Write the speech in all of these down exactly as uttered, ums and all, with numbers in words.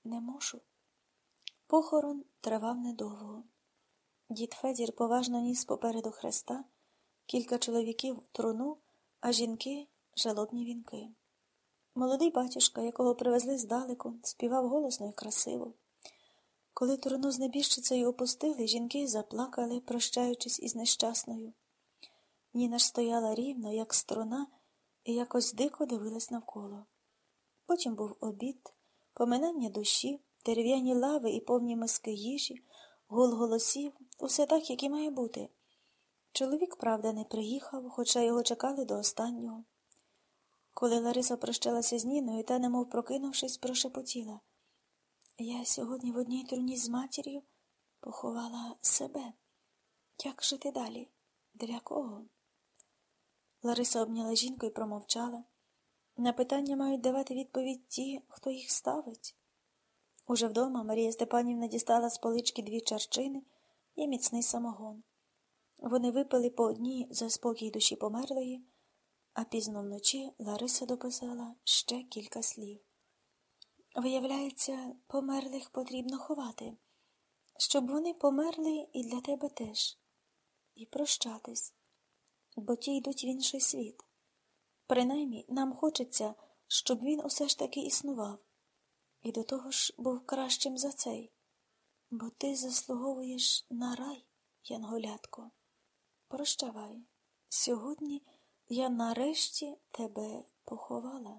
Не можу. Похорон тривав недовго. Дід Федір поважно ніс попереду хреста, кілька чоловіків труну, а жінки – жалобні вінки. Молодий батюшка, якого привезли здалеку, співав голосно і красиво. Коли труну з небіжчицею опустили, жінки заплакали, прощаючись із нещасною. Ніна ж стояла рівно, як струна, і якось дико дивилась навколо. Потім був обід, поминання душі, дерев'яні лави і повні миски їжі, гул голосів, усе так, як і має бути. Чоловік, правда, не приїхав, хоча його чекали до останнього. Коли Лариса прощалася з Ніною, та, немов прокинувшись, прошепотіла: «Я сьогодні в одній труні з матір'ю поховала себе. Як жити далі? Для кого?» Лариса обняла жінку і промовчала. На питання мають давати відповідь ті, хто їх ставить. Уже вдома Марія Степанівна дістала з полички дві чарчини і міцний самогон. Вони випили по одній за спокій душі померлої, а пізно вночі Лариса дописала ще кілька слів. Виявляється, померлих потрібно ховати, щоб вони померли і для тебе теж. І прощатись, бо ті йдуть в інший світ. Принаймні, нам хочеться, щоб він усе ж таки існував. І до того ж був кращим за цей. Бо ти заслуговуєш на рай, янголятко. Прощавай. Сьогодні я нарешті тебе поховала.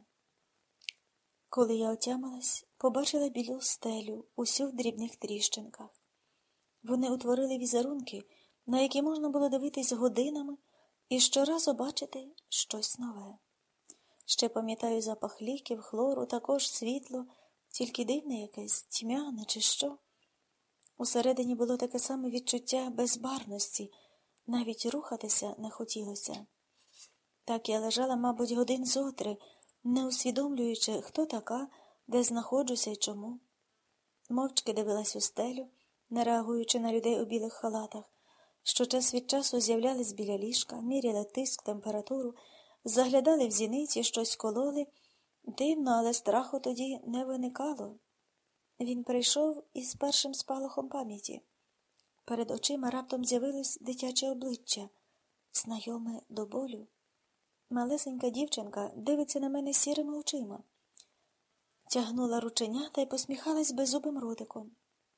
Коли я отямилась, побачила білу стелю, усю в дрібних тріщинках. Вони утворили візерунки, на які можна було дивитись годинами і щоразу бачити щось нове. Ще пам'ятаю запах ліків, хлору, також світло, тільки дивне якесь, тьмяне чи що. Усередині було таке саме відчуття безбарвності, навіть рухатися не хотілося. Так я лежала, мабуть, годин зотри, не усвідомлюючи, хто така, де знаходжуся і чому. Мовчки дивилась у стелю, не реагуючи на людей у білих халатах, що час від часу з'являлись біля ліжка, міряли тиск, температуру, заглядали в зіниці, щось кололи. Дивно, але страху тоді не виникало. Він прийшов із першим спалахом пам'яті. Перед очима раптом з'явилось дитяче обличчя, знайоме до болю. Малесенька дівчинка дивиться на мене сірими очима. Тягнула рученята і посміхалась беззубим ротиком.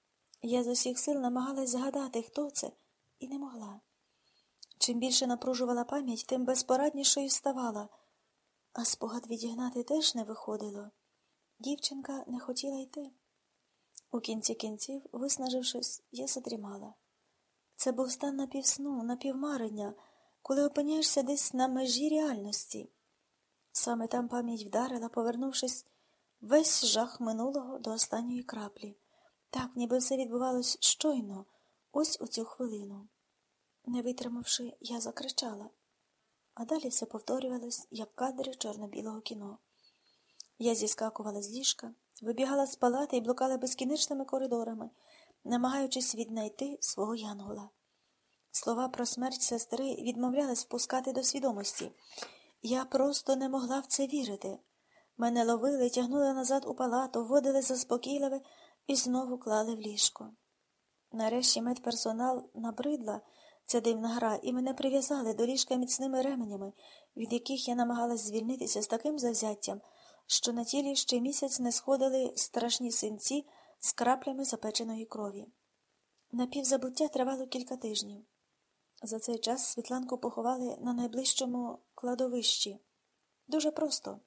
Я з усіх сил намагалась згадати, хто це, і не могла. Чим більше напружувала пам'ять, тим безпораднішою ставала, а спогад відігнати теж не виходило. Дівчинка не хотіла йти. У кінці кінців, виснажившись, я задрімала. Це був стан напівсну, напівмарення, коли опиняєшся десь на межі реальності. Саме там пам'ять вдарила, повернувшись весь жах минулого до останньої краплі. Так, ніби все відбувалось щойно, ось у цю хвилину. Не витримавши, я закричала. А далі все повторювалось, як кадри чорно-білого кіно. Я зіскакувала з ліжка, вибігала з палати і блукала безкінечними коридорами, намагаючись віднайти свого янгола. Слова про смерть сестри відмовлялись впускати до свідомості. Я просто не могла в це вірити. Мене ловили, тягнули назад у палату, вводили заспокійливе і знову клали в ліжко. Нарешті медперсонал набридла ця дивна гра, і мене прив'язали до ліжка міцними ременями, від яких я намагалась звільнитися з таким завзяттям, що на тілі ще місяць не сходили страшні синці з краплями запеченої крові. Напівзабуття тривало кілька тижнів. За цей час Світланку поховали на найближчому кладовищі. Дуже просто.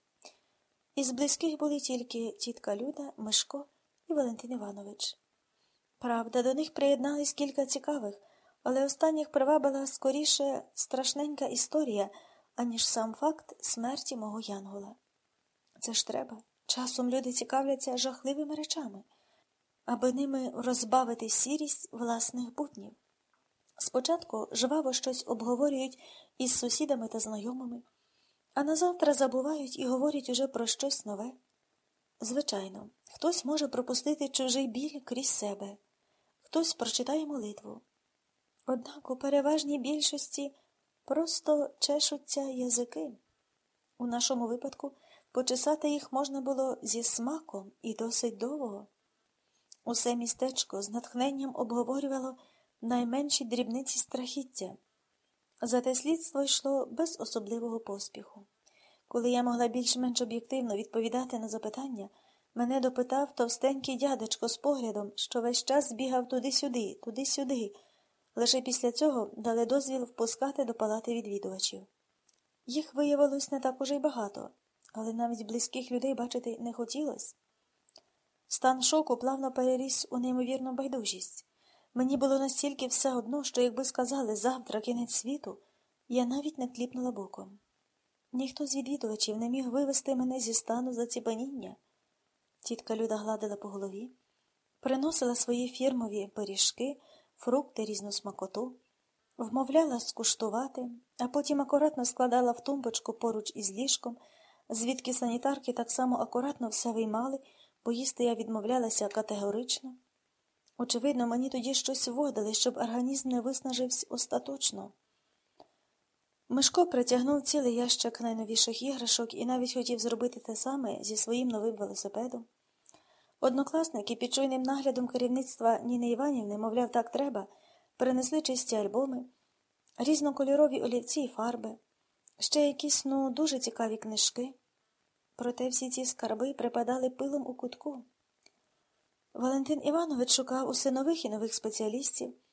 Із близьких були тільки тітка Люда, Мишко і Валентин Іванович. Правда, до них приєднались кілька цікавих, але останніх привабила скоріше страшненька історія, аніж сам факт смерті мого янгола. Це ж треба. Часом люди цікавляться жахливими речами, аби ними розбавити сірість власних буднів. Спочатку жваво щось обговорюють із сусідами та знайомими, а назавтра забувають і говорять уже про щось нове. Звичайно, хтось може пропустити чужий біль крізь себе, хтось прочитає молитву. Однак у переважній більшості просто чешуться язики. У нашому випадку почесати їх можна було зі смаком і досить довго. Усе містечко з натхненням обговорювало найменші дрібниці страхіття. Зате слідство йшло без особливого поспіху. Коли я могла більш-менш об'єктивно відповідати на запитання, мене допитав товстенький дядечко з поглядом, що весь час збігав туди-сюди, туди-сюди. Лише після цього дали дозвіл впускати до палати відвідувачів. Їх виявилось не так уже й багато, але навіть близьких людей бачити не хотілося. Стан шоку плавно переріс у неймовірну байдужість. Мені було настільки все одно, що якби сказали «завтра кінець світу», я навіть не кліпнула боком. Ніхто з відвідувачів не міг вивести мене зі стану заціпаніння. Тітка Люда гладила по голові, приносила свої фірмові пиріжки, фрукти, різну смакоту, вмовляла скуштувати, а потім акуратно складала в тумбочку поруч із ліжком, звідки санітарки так само акуратно все виймали, бо їсти я відмовлялася категорично. Очевидно, мені тоді щось вводили, щоб організм не виснажився остаточно. Мишко притягнув цілий ящик найновіших іграшок і навіть хотів зробити те саме зі своїм новим велосипедом. Однокласники під чуйним наглядом керівництва Ніни Іванівни, мовляв, так треба, принесли чисті альбоми, різнокольорові олівці і фарби, ще якісь, ну, дуже цікаві книжки. Проте всі ці скарби припадали пилом у кутку. Валентин Іванович шукав усе нових і нових спеціалістів,